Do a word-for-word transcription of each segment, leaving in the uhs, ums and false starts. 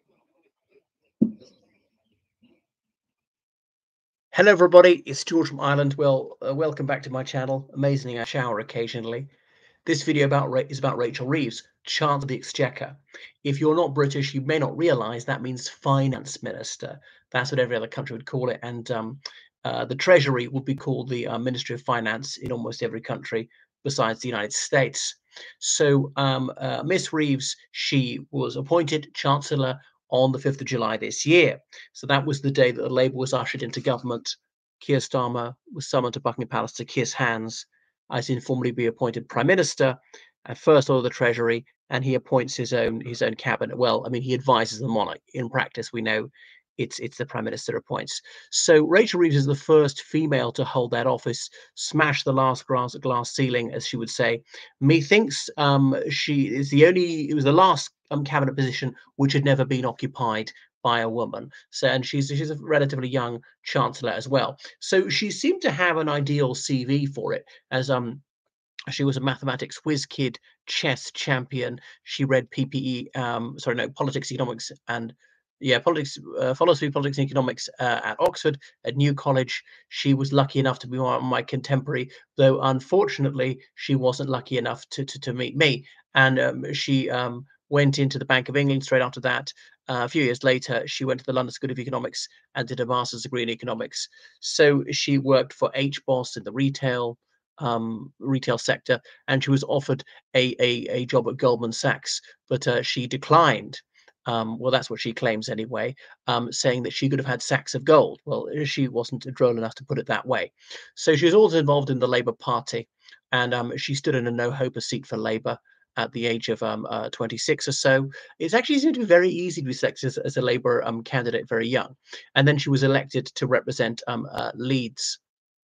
Hello, everybody. It's George from Ireland. Well, uh, welcome back to my channel. Amazingly, I shower occasionally. This video about Ra- is about Rachel Reeves, Chancellor of the Exchequer. If you're not British, you may not realise that means finance minister. That's what every other country would call it. And um, uh, the Treasury would be called the uh, Ministry of Finance in almost every country besides the United States. So um, uh, Miss Reeves, she was appointed Chancellor on the fifth of July this year. So that was the day that the Labour was ushered into government. Keir Starmer was summoned to Buckingham Palace to kiss hands as informally be appointed Prime Minister and First Lord of the Treasury, and he appoints his own his own cabinet. Well, I mean, he advises the monarch. In practice, we know it's it's the Prime Minister appoints. So Rachel Reeves is the first female to hold that office, smash the last glass glass ceiling, as she would say. Methinks um, she is the only. It was the last um, cabinet position which had never been occupied by a woman. So, and she's she's a relatively young chancellor as well. So she seemed to have an ideal C V for it, as um she was a mathematics whiz kid, chess champion. She read P P E, um, sorry, no, politics, economics, and yeah, politics, uh, philosophy, politics, and economics uh, at Oxford, at New College. She was lucky enough to be my, my contemporary, though unfortunately she wasn't lucky enough to to, to meet me. And um, she um, went into the Bank of England straight after that. Uh, a few years later, she went to the London School of Economics and did a master's degree in economics. So she worked for H B O S in the retail um, retail sector, and she was offered a a, a job at Goldman Sachs, but uh, she declined. Um, well, that's what she claims anyway, um, saying that she could have had sacks of gold. Well, she wasn't droll enough to put it that way. So she was also involved in the Labour Party, and um, she stood in a no-hope seat for Labour at the age of um, uh, twenty-six or so. It's actually seemed to be very easy to be selected as, as a Labour um, candidate very young. And then she was elected to represent um, uh, Leeds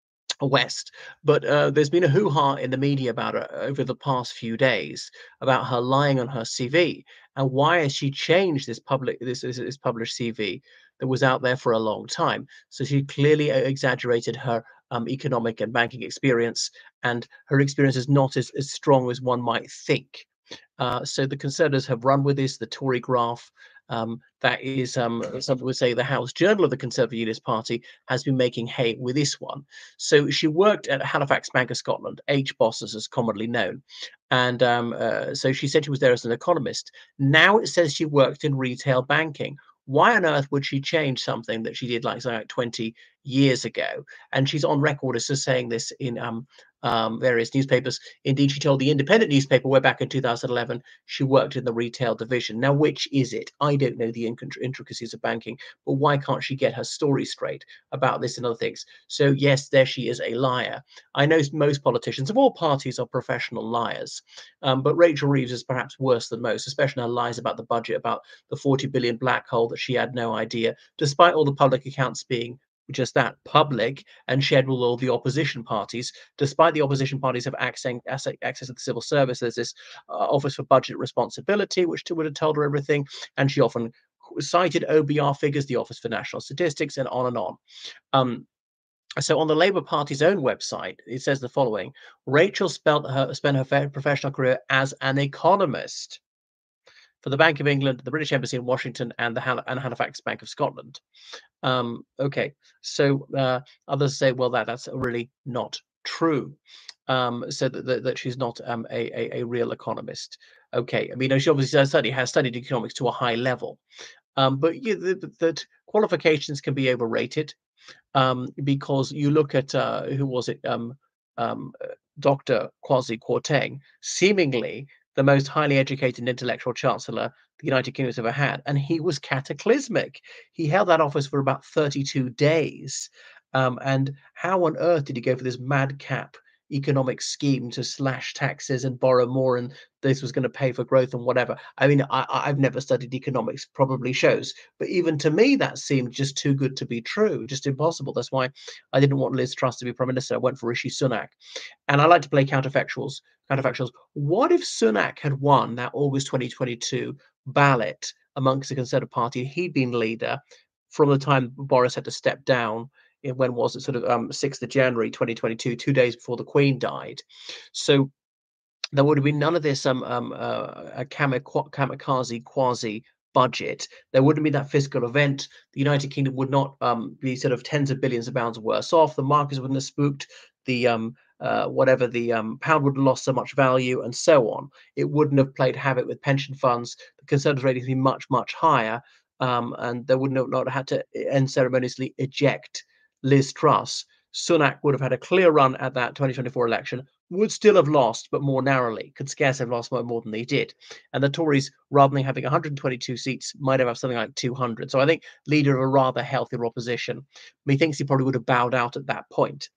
West. But uh, there's been a hoo-ha in the media about her over the past few days about her lying on her C V, and why has she changed this public this this, this published C V that was out there for a long time? So she clearly uh, exaggerated her um, economic and banking experience, and her experience is not as, as strong as one might think. Uh, so the Conservatives have run with this, the Tory graph. Um, that is, um, some would say, the House Journal of the Conservative Unionist Party has been making hay with this one. So she worked at Halifax Bank of Scotland, H B O S as is commonly known. And um, uh, so she said she was there as an economist. Now it says she worked in retail banking. Why on earth would she change something that she did like, say, like twenty years ago? And she's on record as just saying this in um, um, various newspapers. Indeed, she told the Independent newspaper way back in two thousand eleven she worked in the retail division. Now, which is it? I don't know the intricacies of banking, but why can't she get her story straight about this and other things? So, yes, there she is, a liar. I know most politicians of all parties are professional liars, um, but Rachel Reeves is perhaps worse than most, especially her lies about the budget, about the forty billion black hole that she had no idea, despite all the public accounts being just that, public, and shared with all the opposition parties, despite the opposition parties have access, access to the civil service. There's this uh, Office for Budget Responsibility, which would have told her everything, and she often cited O B R figures, the Office for National Statistics, and on and on. Um, so on the Labour Party's own website, it says the following: Rachel spent her, spent her professional career as an economist for the Bank of England, the British Embassy in Washington, and the Hal and Halifax Bank of Scotland. Um, okay, so uh, others say, well, that that's really not true. Um, so that, that, that she's not um, a, a, a real economist. Okay, I mean, she obviously has studied, has studied economics to a high level, um, but yeah, that, that qualifications can be overrated, um, because you look at uh, who was it, um, um, uh, Doctor Kwasi Kwarteng, seemingly the most highly educated intellectual chancellor the United Kingdom's ever had, and he was cataclysmic. He held that office for about thirty-two days, um, and how on earth did he go for this madcap economic scheme to slash taxes and borrow more, and this was going to pay for growth and whatever? I mean, I, I've never studied economics, probably shows, but even to me, that seemed just too good to be true, just impossible. That's why I didn't want Liz Truss to be prime minister. I went for Rishi Sunak, and I like to play counterfactuals. Counterfactuals. What if Sunak had won that August twenty twenty-two ballot amongst the Conservative Party? He'd been leader from the time Boris had to step down. In, when was it? Sort of um, sixth of January twenty twenty-two, two days before the Queen died. So there would have been none of this um, um, uh, kamikaze quasi budget. There wouldn't be that fiscal event. The United Kingdom would not um, be sort of tens of billions of pounds worse off. The markets wouldn't have spooked. The um, uh, whatever the um, pound would have lost so much value, and so on. It wouldn't have played havoc with pension funds. The Conservative ratings would be much much higher, um, and they wouldn't have not had to unceremoniously eject Liz Truss. Sunak would have had a clear run at that twenty twenty-four election, would still have lost, but more narrowly, could scarce have lost more, more than they did. And the Tories, rather than having one hundred twenty-two seats, might have, have something like two hundred. So I think leader of a rather healthier opposition. Methinks he probably would have bowed out at that point.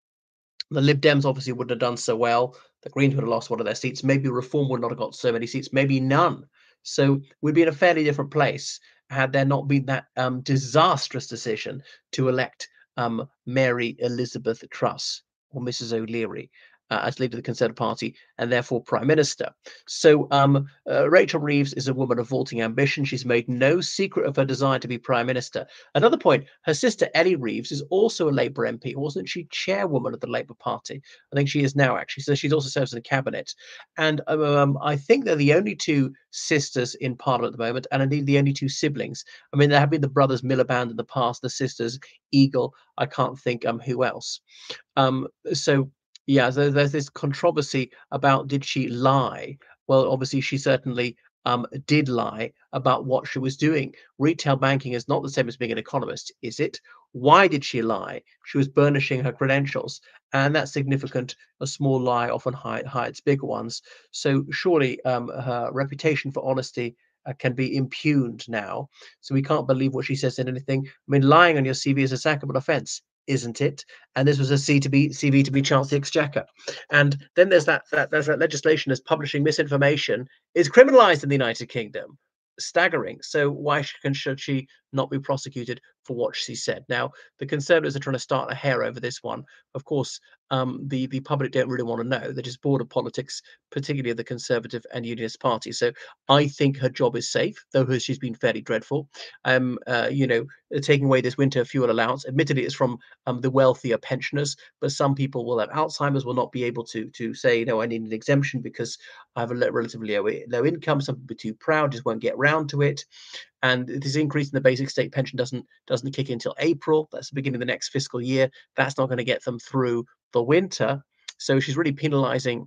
The Lib Dems obviously wouldn't have done so well. The Greens would have lost one of their seats. Maybe Reform would not have got so many seats, maybe none. So we'd be in a fairly different place had there not been that um, disastrous decision to elect um, Mary Elizabeth Truss, or Missus O'Leary, uh, as leader of the Conservative Party and therefore Prime Minister. So um, uh, Rachel Reeves is a woman of vaulting ambition. She's made no secret of her desire to be Prime Minister. Another point, her sister Ellie Reeves is also a Labour M P. Wasn't she chairwoman of the Labour Party? I think she is now, actually. So she's also serves in the cabinet. And um, I think they're the only two sisters in Parliament at the moment, and indeed the only two siblings. I mean, there have been the brothers Miliband in the past, the sisters Eagle. I can't think um, who else. Um, so yeah, so there's this controversy about did she lie? Well, obviously she certainly um, did lie about what she was doing. Retail banking is not the same as being an economist, is it? Why did she lie? She was burnishing her credentials, and that's significant. A small lie often hide, hides bigger ones. So surely um, her reputation for honesty uh, can be impugned now. So we can't believe what she says in anything. I mean, lying on your C V is a sackable offence, isn't it? And this was a C to B C V to be Chancellor of the Exchequer. And then there's that, that there's that legislation as publishing misinformation is criminalised in the United Kingdom. Staggering. So why should, should she not be prosecuted for what she said? Now, the Conservatives are trying to start a hair over this one. Of course, um, the the public don't really want to know. They're just bored of politics, particularly of the Conservative and Unionist Party. So I think her job is safe, though she's been fairly dreadful. Um, uh, you know, taking away this winter fuel allowance. Admittedly, it's from um, the wealthier pensioners, but some people will have Alzheimer's, will not be able to to say, no, I need an exemption because I have a relatively low, low income. Some people are too proud, just won't get round to it. And this increase in the basic state pension doesn't doesn't kick in until April. That's the beginning of the next fiscal year. That's not going to get them through the winter. So she's really penalising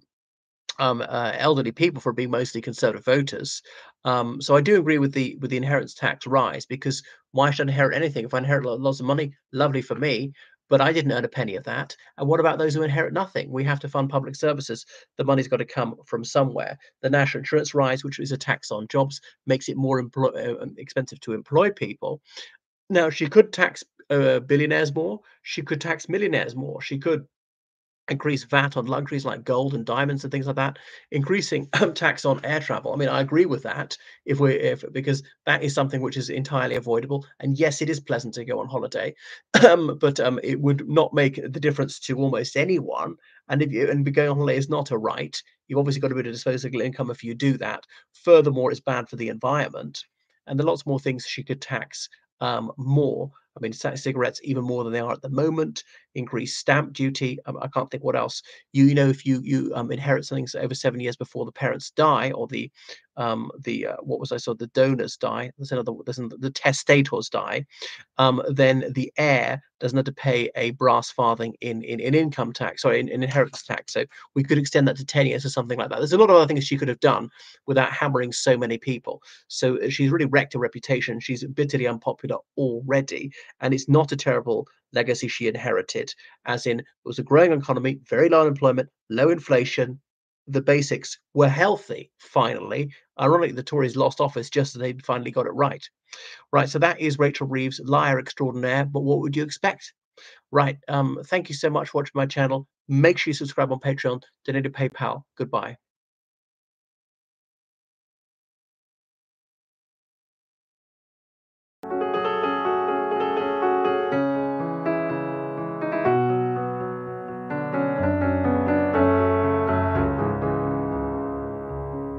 um, uh, elderly people for being mostly Conservative voters. Um, so I do agree with the with the inheritance tax rise, because why should I inherit anything? If I inherit lots of money, lovely for me, but I didn't earn a penny of that. And what about those who inherit nothing? We have to fund public services. The money's got to come from somewhere. The national insurance rise, which is a tax on jobs, makes it more employ- uh, expensive to employ people. Now, she could tax uh, billionaires more. She could tax millionaires more. She could increase V A T on luxuries like gold and diamonds and things like that, increasing tax on air travel. I mean, I agree with that if we if because that is something which is entirely avoidable. And yes, it is pleasant to go on holiday, um, but um, it would not make the difference to almost anyone. And if you and going on holiday is not a right, you've obviously got a bit of disposable income if you do that. Furthermore, it's bad for the environment, and there are lots more things she could tax um, more. I mean, cigarettes even more than they are at the moment. Increase stamp duty. Um, I can't think what else. You, you know, if you you um, inherit something over seven years before the parents die, or the um, the uh, what was I saw the donors die. There's another. There's another, the testators die. Um, then the heir doesn't have to pay a brass farthing in in, in income tax, sorry, in, in inheritance tax. So we could extend that to ten years or something like that. There's a lot of other things she could have done without hammering so many people. So uh, she's really wrecked her reputation. She's bitterly unpopular already, and it's not a terrible legacy she inherited, as in it was a growing economy, very low unemployment, low inflation. The basics were healthy, finally. Ironically, the Tories lost office just as they'd finally got it right. Right, so that is Rachel Reeves, liar extraordinaire, but what would you expect? Right, um, thank you so much for watching my channel. Make sure you subscribe on Patreon, donate to PayPal. Goodbye.